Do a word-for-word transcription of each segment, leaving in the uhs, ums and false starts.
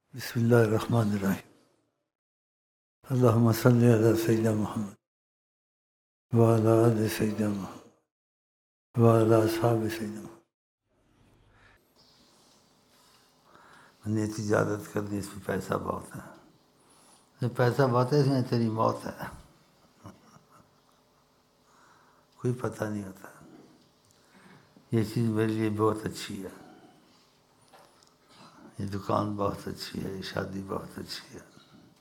بسم اللہ الرحمن الرحیم اللہم صلی علی سیدنا محمد وعلی آل سیدنا محمد وعلی اصحاب سیدنا محمد۔ نیت تجارت کرنی، اس میں پیسہ بہت ہے، اس میں پیسہ بہت ہے، اس میں تیری موت ہے، کوئی پتہ نہیں ہوتا۔ یہ چیز میرے لیے بہت اچھی ہے، یہ دکان بہت اچھی ہے، یہ شادی بہت اچھی ہے،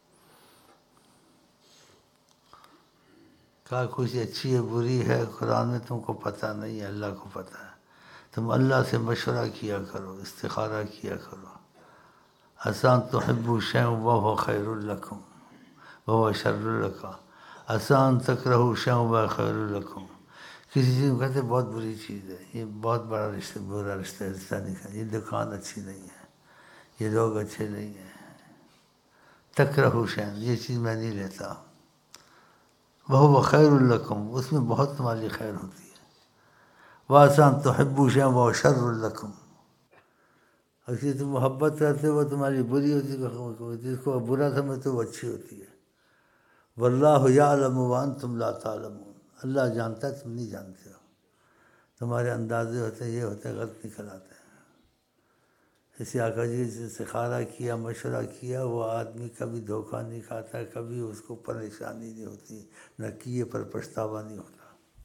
کہا کچھ اچھی ہے بری ہے قرآن میں تم کو پتہ نہیں ہے، اللہ کو پتہ ہے۔ تم اللہ سے مشورہ کیا کرو، استخارہ کیا کرو۔ آسان تحبوا شیئا وہو خیر لکم وہو شر لکم، آسان تکرہوا شیئا وہو خیر لکم۔ کسی چیز کو کہتے بہت بری چیز ہے، یہ بہت بڑا رشتہ، برا رشتہ رشتہ نہیں ہے، یہ دکان اچھی نہیں ہے، یہ لوگ اچھے نہیں ہیں۔ تکرہوا شیئا، یہ چیز میں نہیں لیتا، وہو خیر لکم، اس میں بہت تمہاری خیر ہوتی ہے۔ وآسان تحبوا شیئا وہو شر لکم، اور جس سے محبت کرتے وہ تمہاری بری ہوتی ہے، جس کو برا سمجھتے وہ اچھی ہوتی ہے۔ واللہ یعلم وانتم لا تعلمون، اللہ جانتا ہے تم نہیں جانتے ہو، تمہارے اندازے ہوتے ہیں، یہ ہوتے ہیں، غلط نکل آتے ہیں۔ اسی آقا جی سے استخارہ کیا، مشورہ کیا، وہ آدمی کبھی دھوکہ نہیں کھاتا، کبھی اس کو پریشانی نہیں ہوتی، نہ کیے پر پچھتاوا نہیں ہوتا۔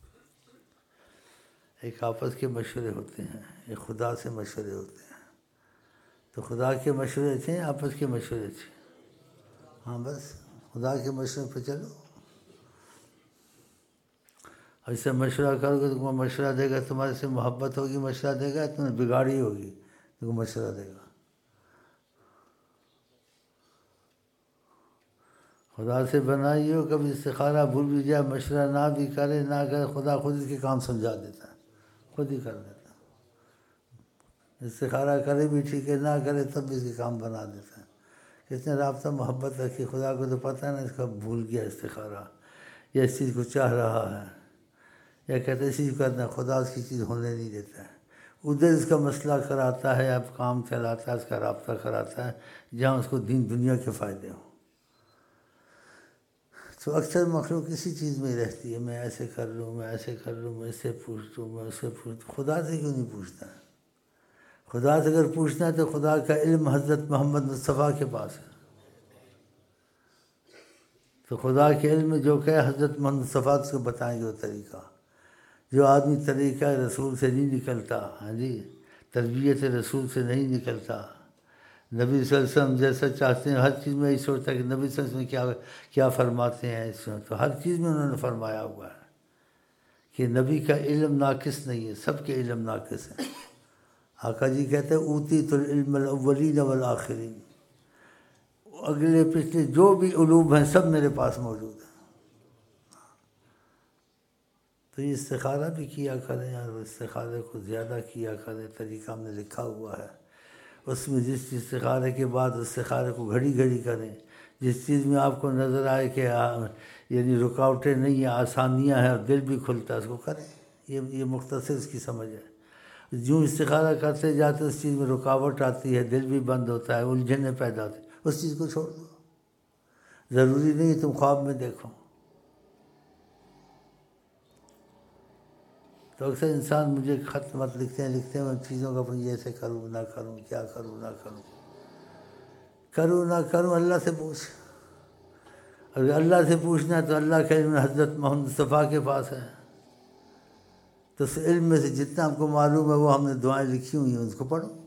ایک آپس کے مشورے ہوتے ہیں، ایک خدا سے مشورے ہوتے ہیں۔ تو خدا کے مشورے اچھے ہیں، آپس کے مشورے اچھے ہیں؟ ہاں بس خدا کے مشورے پہ چلو، اور اس سے مشورہ کرو گے تو تم کو مشورہ دے گا، تمہارے سے محبت ہوگی، مشورہ دے گا، تمہیں بگاڑی ہوگی تم کو مشورہ دے گا۔ خدا سے بنائی ہو، کبھی استخارہ بھول بھی جائے، مشورہ نہ بھی کرے نہ کرے، خدا خود اس کے کام سمجھا دیتا ہے، خود ہی کر دیتا ہے۔ استخارہ کرے بھی ٹھیک ہے، نہ کرے تب بھی اس کے کام بنا دیتا ہے۔ کس نے رابطہ محبت رکھی، خدا کو تو پتہ ہے نا اس کا بھول گیا استخارہ، یا اس چیز کو چاہ رہا ہے، یا کہتے اسی کو کرنا، خدا اس کی چیز ہونے نہیں دیتا ہے۔ ادھر اس کا مسئلہ کراتا ہے، اب کام چلاتا ہے، اس کا رابطہ کراتا ہے جہاں اس کو دین دنیا کے فائدے ہوں۔ تو اکثر مخلوق اسی چیز میں رہتی ہے، میں ایسے کر لوں، میں ایسے کر لوں، میں اس سے پوچھ لوں، میں اس سے پوچھ لوں۔ خدا سے کیوں نہیں پوچھتا ہے؟ خدا سے اگر پوچھنا ہے تو خدا کا علم حضرت محمد مصطفیٰ کے پاس ہے، تو خدا کے علم میں جو کہ حضرت محمد مصطفیٰ کو بتائیں گے وہ طریقہ۔ جو آدمی طریقہ رسول سے نہیں نکلتا، ہاں جی، تربیت رسول سے نہیں نکلتا، نبی صلی اللہ علیہ وسلم جیسا چاہتے ہیں، ہر چیز میں یہی سوچتا ہے کہ نبی صلی اللہ علیہ وسلم کیا کیا فرماتے ہیں، اس میں تو ہر چیز میں انہوں نے فرمایا ہوا ہے کہ نبی کا علم ناقص نہیں ہے، سب کے علم ناقص ہیں۔ آقا جی کہتے ہیں اوتیت العلم الاولین والآخرین، اگلے پچھلے جو بھی علوم ہیں سب میرے پاس موجود ہیں۔ تو یہ استخارہ بھی کیا کریں، اور استخارے کو زیادہ کیا کریں، طریقہ ہم نے لکھا ہوا ہے۔ اس میں جس استخارے کے بعد استخارے کو گھڑی گھڑی کریں، جس چیز میں آپ کو نظر آئے کہ یعنی رکاوٹیں نہیں ہیں، آسانیاں ہیں، اور دل بھی کھلتا ہے، اس کو کریں۔ یہ یہ مختصر اس کی سمجھ ہے۔ جو استخارہ کرتے جاتے اس چیز میں رکاوٹ آتی ہے، دل بھی بند ہوتا ہے، الجھنیں پیدا ہوتی ہیں، اس چیز کو چھوڑ دو۔ ضروری نہیں تم خواب میں دیکھو۔ تو اکثر انسان مجھے خط مت لکھتے ہیں لکھتے ہیں میں چیزوں کا اپنی ایسے کروں نہ کروں، کیا کروں نہ کروں، کروں نہ کروں، اللہ سے پوچھ۔ اگر اللہ سے پوچھنا ہے تو اللہ کا علم حضرت محمد مصطفیٰ کے پاس ہے، تو اس علم میں سے جتنا آپ کو معلوم ہے وہ ہم نے دعائیں لکھی ہوئی ہیں، اس کو پڑھو۔